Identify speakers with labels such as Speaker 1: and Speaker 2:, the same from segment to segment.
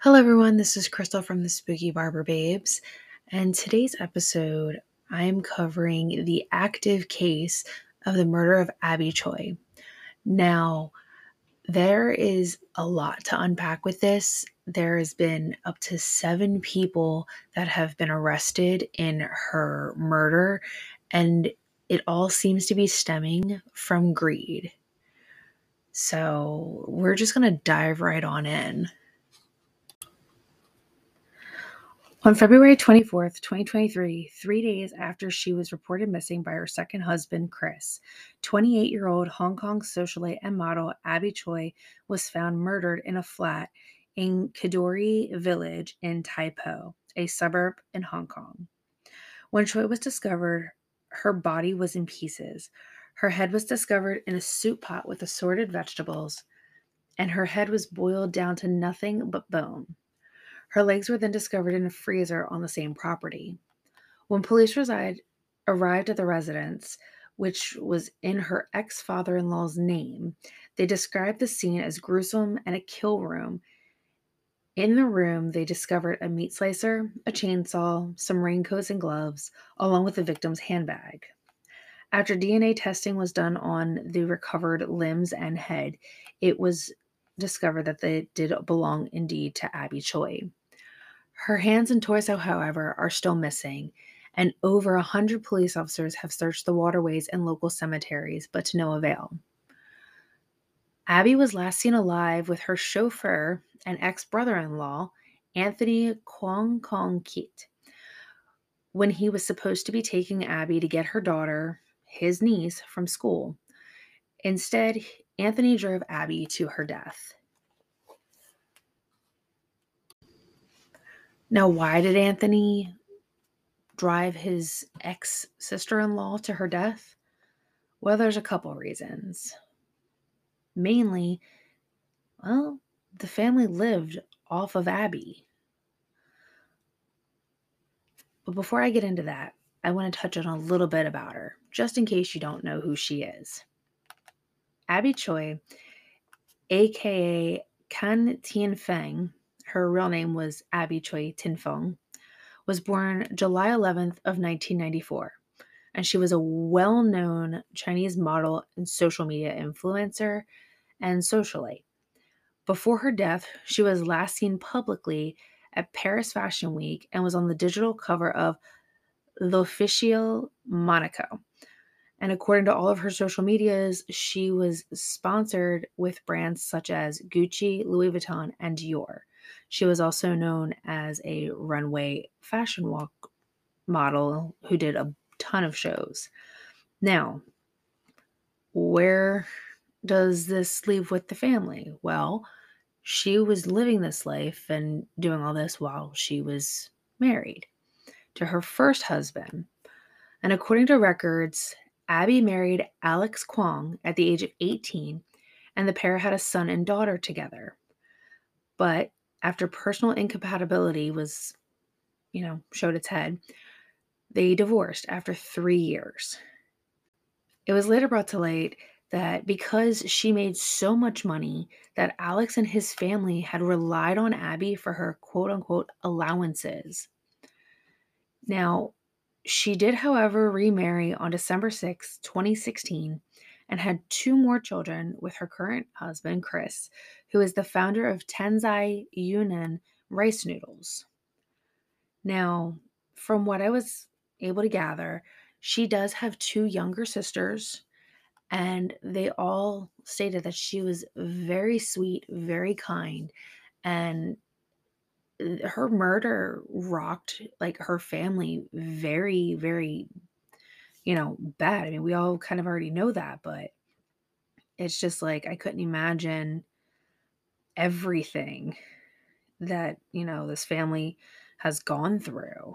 Speaker 1: Hello, everyone. This is Crystal from the Spooky Barber Babes. And today's episode, I'm covering the active case of the murder of Abby Choi. Now, there is a lot to unpack with this. There has been up to 7 people that have been arrested in her murder, and it all seems to be stemming from greed. So, we're just going to dive right on in. On February 24th, 2023, 3 days after she was reported missing by her second husband, Chris, 28-year-old Hong Kong socialite and model Abby Choi was found murdered in a flat in Kadoorie Village in Tai Po, a suburb in Hong Kong. When Choi was discovered, her body was in pieces. Her head was discovered in a soup pot with assorted vegetables, and her head was boiled down to nothing but bone. Her legs were then discovered in a freezer on the same property. When police arrived at the residence, which was in her ex-father-in-law's name, they described the scene as gruesome and a kill room. In the room, they discovered a meat slicer, a chainsaw, some raincoats and gloves, along with the victim's handbag. After DNA testing was done on the recovered limbs and head, it was discovered that they did belong indeed to Abby Choi. Her hands and torso, however, are still missing, and over 100 police officers have searched the waterways and local cemeteries, but to no avail. Abby was last seen alive with her chauffeur and ex-brother-in-law, Anthony Kwong Kong Kit, when he was supposed to be taking Abby to get her daughter, his niece, from school. Instead, Anthony drove Abby to her death. Now, why did Anthony drive his ex-sister-in-law to her death? Well, there's a couple reasons. Mainly, the family lived off of Abby. But before I get into that, I want to touch on a little bit about her, just in case you don't know who she is. Abby Choi, aka Kan Tien Feng, her real name was Abby Choi Tin Feng, was born July 11th of 1994, and she was a well-known Chinese model and social media influencer and socialite. Before her death, she was last seen publicly at Paris Fashion Week and was on the digital cover of L'Officiel Monaco. And according to all of her social medias, she was sponsored with brands such as Gucci, Louis Vuitton, and Dior. She was also known as a runway fashion walk model who did a ton of shows. Now, where does this leave with the family? Well, she was living this life and doing all this while she was married to her first husband. And according to records, Abby married Alex Kwong at the age of 18, and the pair had a son and daughter together. But after personal incompatibility showed its head, they divorced after 3 years. It was later brought to light that because she made so much money that Alex and his family had relied on Abby for her quote-unquote allowances. Now, she did, however, remarry on December 6, 2016, and had 2 more children with her current husband, Chris, who is the founder of Tensai Yunnan rice noodles. Now, from what I was able to gather, she does have 2 younger sisters, and they all stated that she was very sweet, very kind, and her murder rocked like her family very, very, bad. I mean, we all kind of already know that, but it's just like I couldn't imagine everything that, this family has gone through.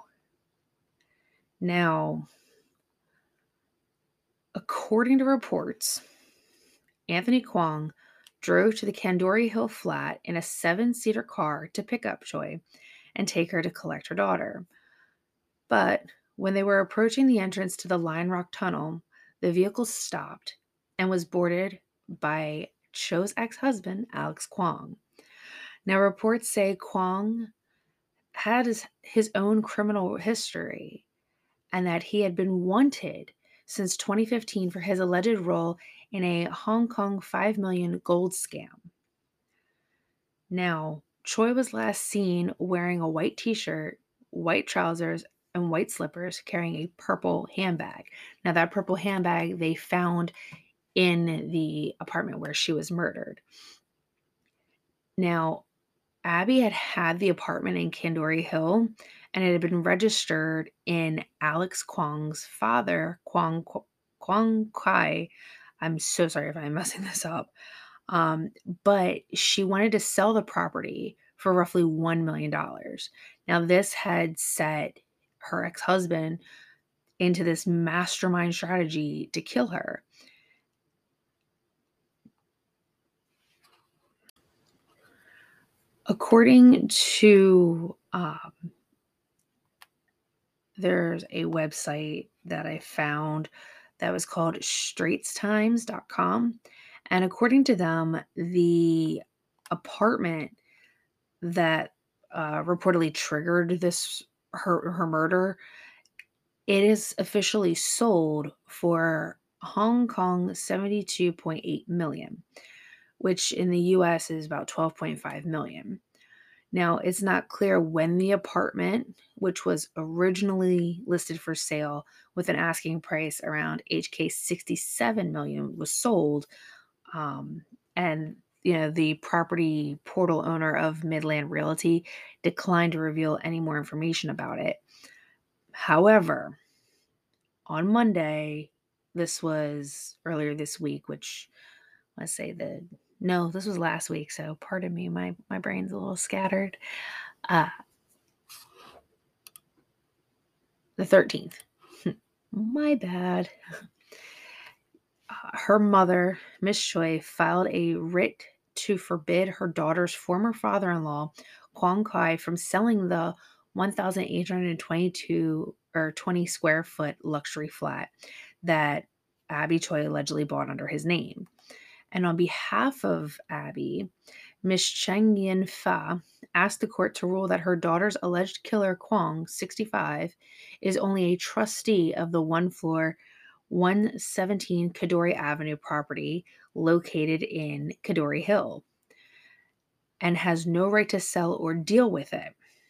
Speaker 1: Now, according to reports, Anthony Kwong drove to the Kandori Hill flat in a 7-seater car to pick up Choi and take her to collect her daughter. But when they were approaching the entrance to the Lion Rock Tunnel, the vehicle stopped and was boarded by Cho's ex-husband, Alex Kwong. Now, reports say Kwong had his own criminal history and that he had been wanted since 2015 for his alleged role in a Hong Kong 5 million gold scam. Now, Choi was last seen wearing a white t-shirt, white trousers, and white slippers, carrying a purple handbag. Now, that purple handbag they found in the apartment where she was murdered. Now, Abby had had the apartment in Kandori Hill, and it had been registered in Alex Kwong's father, Kwong Kai. I'm so sorry if I'm messing this up. But she wanted to sell the property for roughly $1 million. Now, this had set her ex-husband into this mastermind strategy to kill her. According to there's a website that I found that was called straitstimes.com. And according to them, the apartment that reportedly triggered her murder, it is officially sold for Hong Kong 72.8 million, which in the US is about 12.5 million. Now, it's not clear when the apartment, which was originally listed for sale with an asking price around HK 67 million, was sold. And the property portal owner of Midland Realty declined to reveal any more information about it. However, on Monday, this was earlier this week, which let's say no, this was last week, so pardon me, my brain's a little scattered. The 13th. My bad. Her mother, Miss Choi, filed a writ to forbid her daughter's former father-in-law, Kwong Kai, from selling the 1,822 or 20 square foot luxury flat that Abby Choi allegedly bought under his name. And on behalf of Abby, Miss Cheng Yin Fa asked the court to rule that her daughter's alleged killer, Kwong, 65, is only a trustee of the one floor, 117 Kadori Avenue property located in Kadori Hill and has no right to sell or deal with it.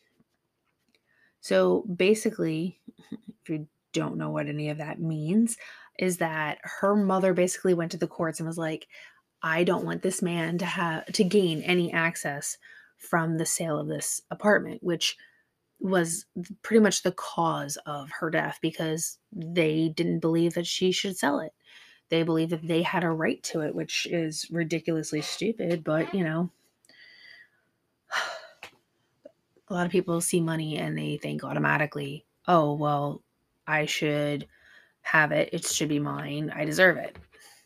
Speaker 1: So basically, if you don't know what any of that means, is that her mother basically went to the courts and was like, I don't want this man to gain any access from the sale of this apartment, which was pretty much the cause of her death because they didn't believe that she should sell it. They believed that they had a right to it, which is ridiculously stupid, but a lot of people see money and they think automatically, oh, well, I should have it. It should be mine. I deserve it.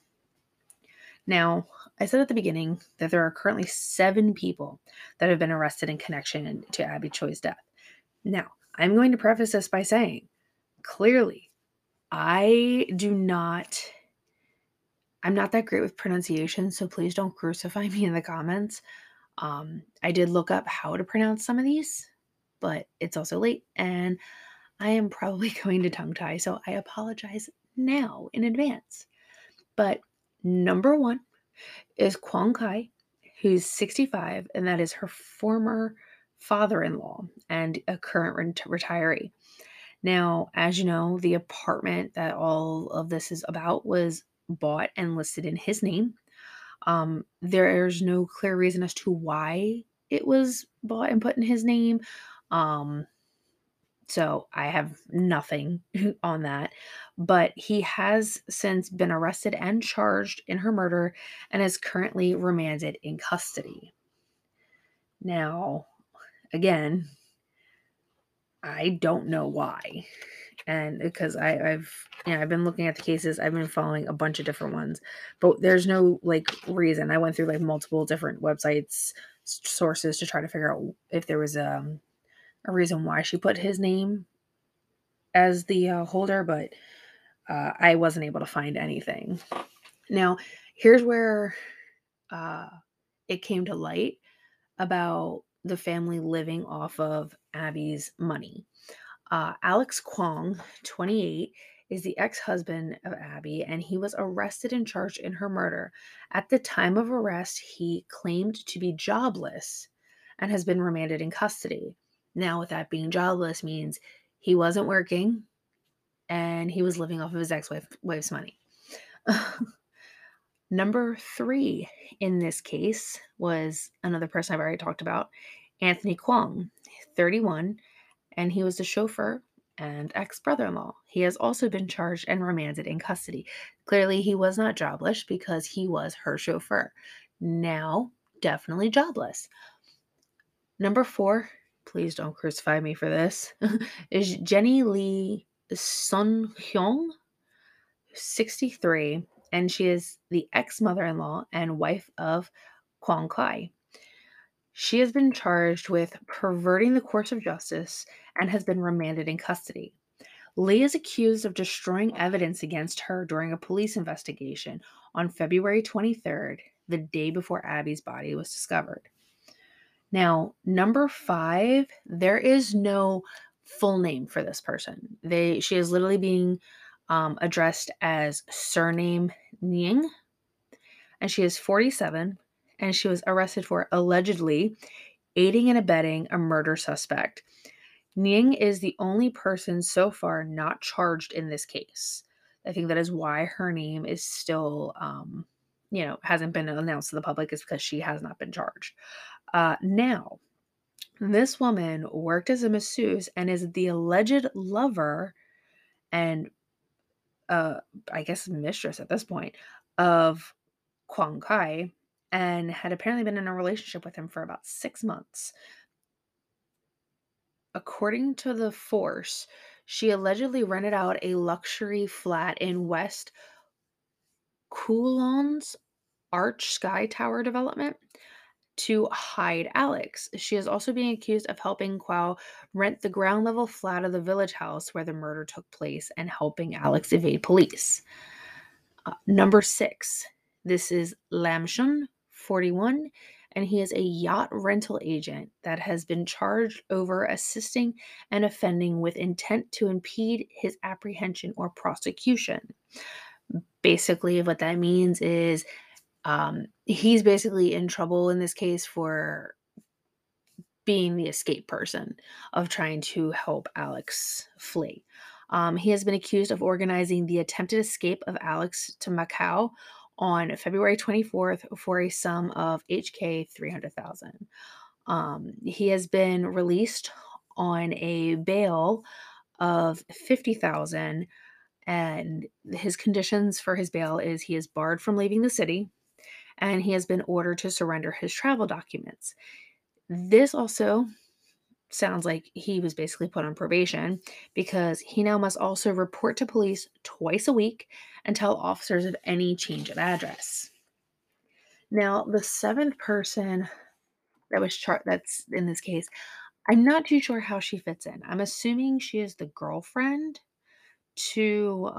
Speaker 1: Now, I said at the beginning that there are currently 7 people that have been arrested in connection to Abby Choi's death. Now, I'm going to preface this by saying, clearly, I'm not that great with pronunciation, so please don't crucify me in the comments. I did look up how to pronounce some of these, but it's also late and I am probably going to tongue tie, so I apologize now in advance. But number 1 is Kwong Kai, who's 65, and that is her former father-in-law and a current retiree. Now, as you know, the apartment that all of this is about was bought and listed in his name. There's no clear reason as to why it was bought and put in his name. So I have nothing on that. But he has since been arrested and charged in her murder and is currently remanded in custody. Now, again, I don't know why. And because I've been looking at the cases, I've been following a bunch of different ones, but there's no reason. I went through multiple different websites, sources to try to figure out if there was a reason why she put his name as the holder, but I wasn't able to find anything. Now, here's where it came to light. about the family living off of Abby's money. Alex Kwong, 28, is the ex husband of Abby, and he was arrested and charged in her murder. At the time of arrest, he claimed to be jobless and has been remanded in custody. Now, with that being jobless means he wasn't working and he was living off of his ex-wife's money. Number 3 in this case was another person I've already talked about, Anthony Kwong, 31, and he was the chauffeur and ex-brother-in-law. He has also been charged and remanded in custody. Clearly, he was not jobless because he was her chauffeur. Now, definitely jobless. Number 4, please don't crucify me for this, is Jenny Lee Sun Hyung, 63, and she is the ex-mother-in-law and wife of Kwong Kai. She has been charged with perverting the course of justice and has been remanded in custody. Lee is accused of destroying evidence against her during a police investigation on February 23rd, the day before Abby's body was discovered. Now, number 5, there is no full name for this person. She is literally being addressed as surname Ning, and she is 47, and she was arrested for allegedly aiding and abetting a murder suspect. Ning is the only person so far not charged in this case. I think that is why her name is still, hasn't been announced to the public, is because she has not been charged. Now, this woman worked as a masseuse and is the alleged lover and, I guess, mistress at this point of Kwong Kai, and had apparently been in a relationship with him for about 6 months. According to The Force, she allegedly rented out a luxury flat in West Kowloon's Arch Sky Tower development to hide Alex. She is also being accused of helping Kwao rent the ground level flat of the village house where the murder took place and helping Alex evade police. Number 6, this is Lam Shun, 41, and he is a yacht rental agent that has been charged over assisting and offending with intent to impede his apprehension or prosecution. Basically, what that means is he's basically in trouble in this case for being the escape person of trying to help Alex flee. He has been accused of organizing the attempted escape of Alex to Macau on February 24th for a sum of HK 300,000. He has been released on a bail of 50,000, and his conditions for his bail is he is barred from leaving the city and he has been ordered to surrender his travel documents. This also sounds like he was basically put on probation because he now must also report to police twice a week and tell officers of any change of address. Now, the 7th person that's in this case, I'm not too sure how she fits in. I'm assuming she is the girlfriend to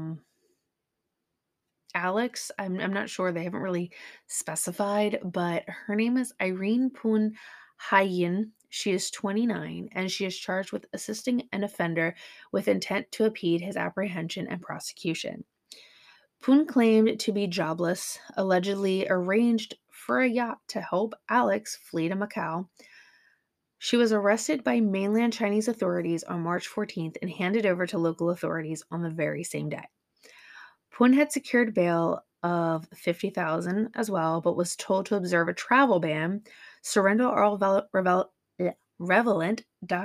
Speaker 1: Alex. I'm not sure. They haven't really specified, but her name is Irene Poon Hayin. She is 29, and she is charged with assisting an offender with intent to impede his apprehension and prosecution. Poon claimed to be jobless, allegedly arranged for a yacht to help Alex flee to Macau. She was arrested by mainland Chinese authorities on March 14th and handed over to local authorities on the very same day. Poon had secured bail of 50,000 as well, but was told to observe a travel ban, surrender all relevant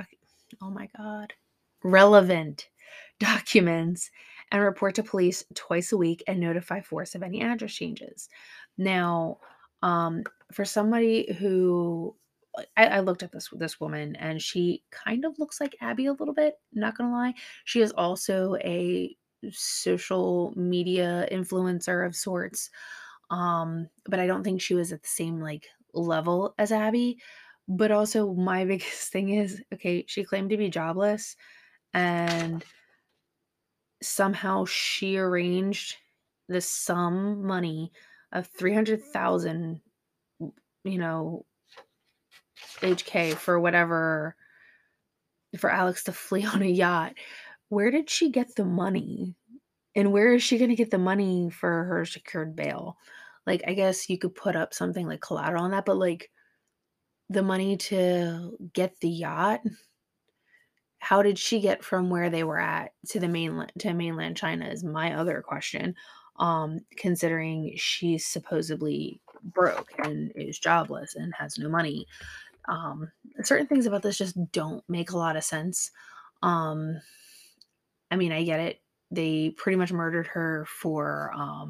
Speaker 1: relevant documents, and report to police twice a week and notify force of any address changes. Now, for somebody who I looked at this woman and she kind of looks like Abby a little bit, not gonna lie. She is also a social media influencer of sorts. But I don't think she was at the same like level as Abby. But also my biggest thing is, okay, she claimed to be jobless and somehow she arranged this sum money of 300,000, you know, HK for whatever, for Alex to flee on a yacht. Where did she get the money? And where is she going to get the money for her secured bail? Like, I guess you could put up something like collateral on that, but like the money to get the yacht, how did she get from where they were at to the mainland China is my other question. Considering she's supposedly broke and is jobless and has no money. Um, Certain things about this just don't make a lot of sense. Um, I mean, I get it. They pretty much murdered her for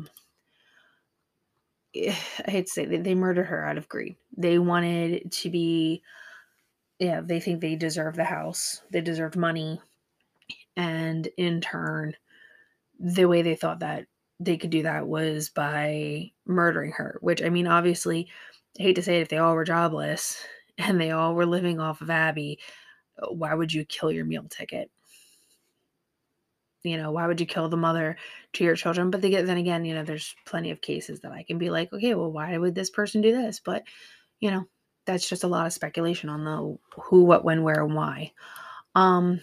Speaker 1: I hate to say they murdered her out of greed. They wanted to be, yeah, they think they deserve the house. They deserved money. And in turn, the way they thought that they could do that was by murdering her, which, I mean, obviously, I hate to say it, if they all were jobless and they all were living off of Abby, why would you kill your meal ticket? Why would you kill the mother to your children? But then again, there's plenty of cases that I can be like, okay, well, why would this person do this? But, you know, that's just a lot of speculation on the who, what, when, where, and why. Um,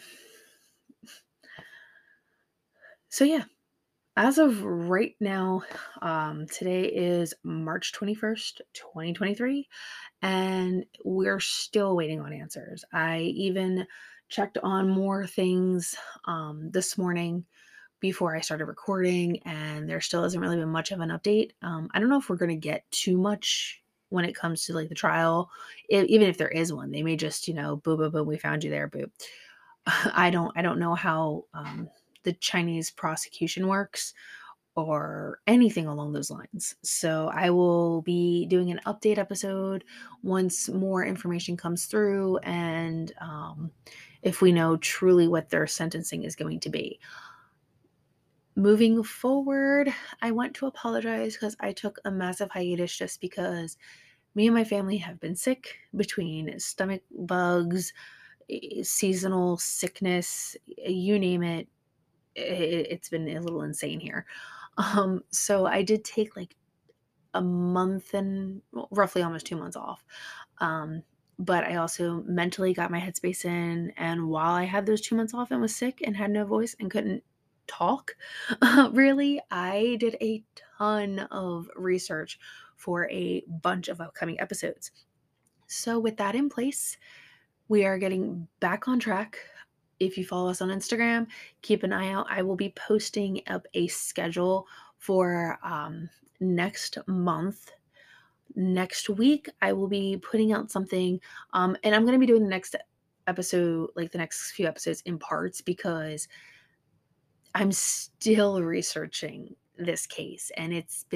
Speaker 1: so yeah, as of right now, today is March 21st, 2023, and we're still waiting on answers. I even checked on more things this morning before I started recording, and there still hasn't really been much of an update. I don't know if we're going to get too much when it comes to like the trial, even if there is one. They may just, boo, boo, boo, we found you there, boo. I don't know how the Chinese prosecution works or anything along those lines. So I will be doing an update episode once more information comes through and if we know truly what their sentencing is going to be. Moving forward, I want to apologize because I took a massive hiatus just because me and my family have been sick between stomach bugs, seasonal sickness, you name it. It's been a little insane here. So I did take like a month and roughly almost 2 months off. Um, but I also mentally got my headspace in. And while I had those 2 months off and was sick and had no voice and couldn't talk, really, I did a ton of research for a bunch of upcoming episodes. So, with that in place, we are getting back on track. If you follow us on Instagram, keep an eye out. I will be posting up a schedule for next month. Next week, I will be putting out something, and I'm going to be doing the next episode, like the next few episodes in parts because I'm still researching this case, and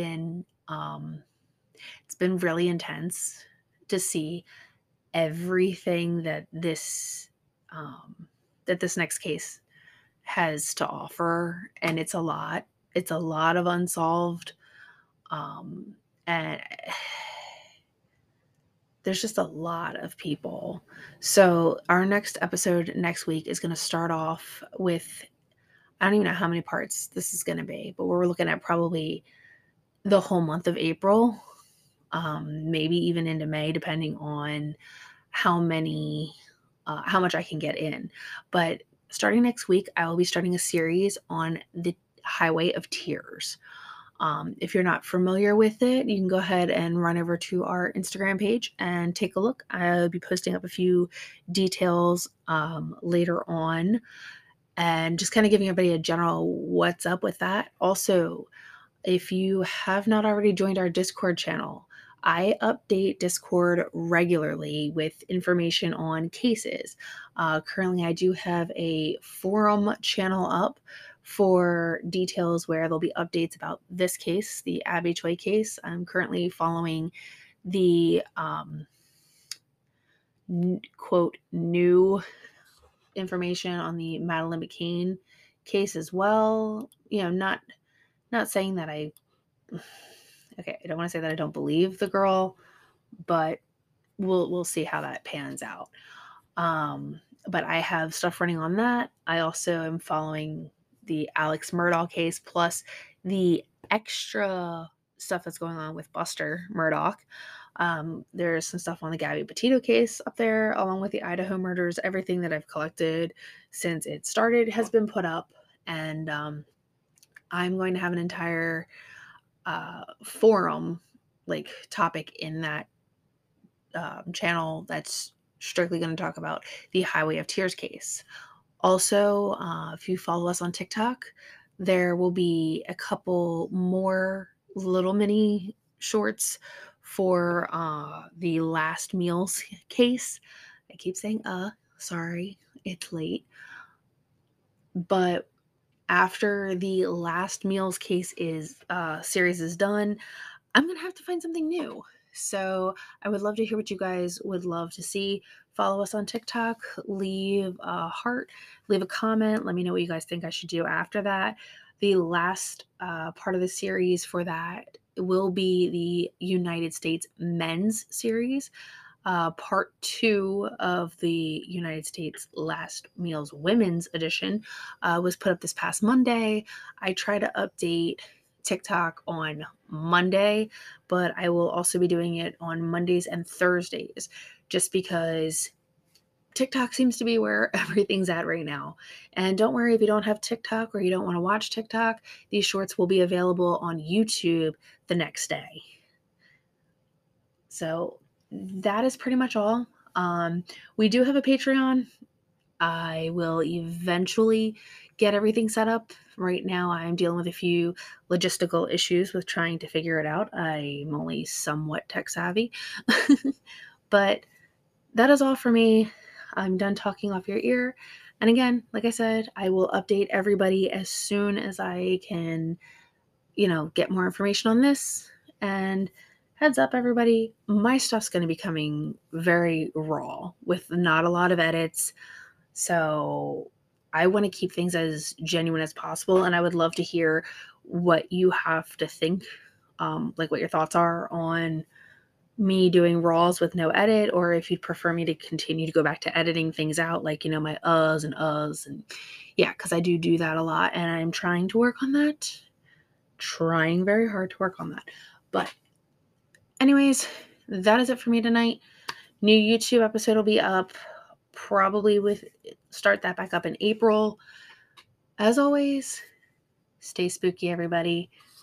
Speaker 1: it's been really intense to see everything um, that this next case has to offer, and it's a lot. It's a lot of unsolved, and there's just a lot of people. So our next episode next week is going to start off with, I don't even know how many parts this is going to be, but we're looking at probably the whole month of April, maybe even into May, depending on how much I can get in. But starting next week, I will be starting a series on the Highway of Tears. If you're not familiar with it, you can go ahead and run over to our Instagram page and take a look. I'll be posting up a few details later on and just kind of giving everybody a general what's up with that. Also, if you have not already joined our Discord channel, I update Discord regularly with information on cases. Currently, I do have a forum channel up for details where there'll be updates about this case, the Abby Choi case. I'm currently following the quote new information on the Madeleine McCann case as well. Not saying that okay, I don't want to say that I don't believe the girl, but we'll see how that pans out. But I have stuff running on that. I also am following the Alex Murdaugh case plus the extra stuff that's going on with Buster Murdaugh. There's some stuff on the Gabby Petito case up there, along with the Idaho murders. Everything that I've collected since it started has been put up, and I'm going to have an entire forum like topic in that channel that's strictly going to talk about the Highway of Tears case. Also, if you follow us on TikTok, there will be a couple more little mini shorts for the last meals case. I keep saying sorry, it's late. But after the last meals case is series is done, I'm gonna have to find something new. So I would love to hear what you guys would love to see. Follow us on TikTok, leave a heart, leave a comment. Let me know what you guys think I should do after that. The last part of the series for that will be the United States men's series. Part 2 of the United States Last Meals Women's Edition was put up this past Monday. I try to update TikTok on Monday, but I will also be doing it on Mondays and Thursdays just because TikTok seems to be where everything's at right now. And don't worry if you don't have TikTok or you don't want to watch TikTok, these shorts will be available on YouTube the next day. So that is pretty much all. We do have a Patreon. I will eventually get everything set up. Right now, I'm dealing with a few logistical issues with trying to figure it out. I'm only somewhat tech savvy. But that is all for me. I'm done talking off your ear. And again, like I said, I will update everybody as soon as I can, get more information on this. And heads up, everybody, my stuff's going to be coming very raw with not a lot of edits. So I want to keep things as genuine as possible. And I would love to hear what you have to think, like what your thoughts are on me doing raws with no edit, or if you'd prefer me to continue to go back to editing things out, like, my and yeah, because I do that a lot and I'm trying to work on that. Trying very hard to work on that. But anyways, that is it for me tonight. New YouTube episode will be up probably start that back up in April. As always, stay spooky, everybody.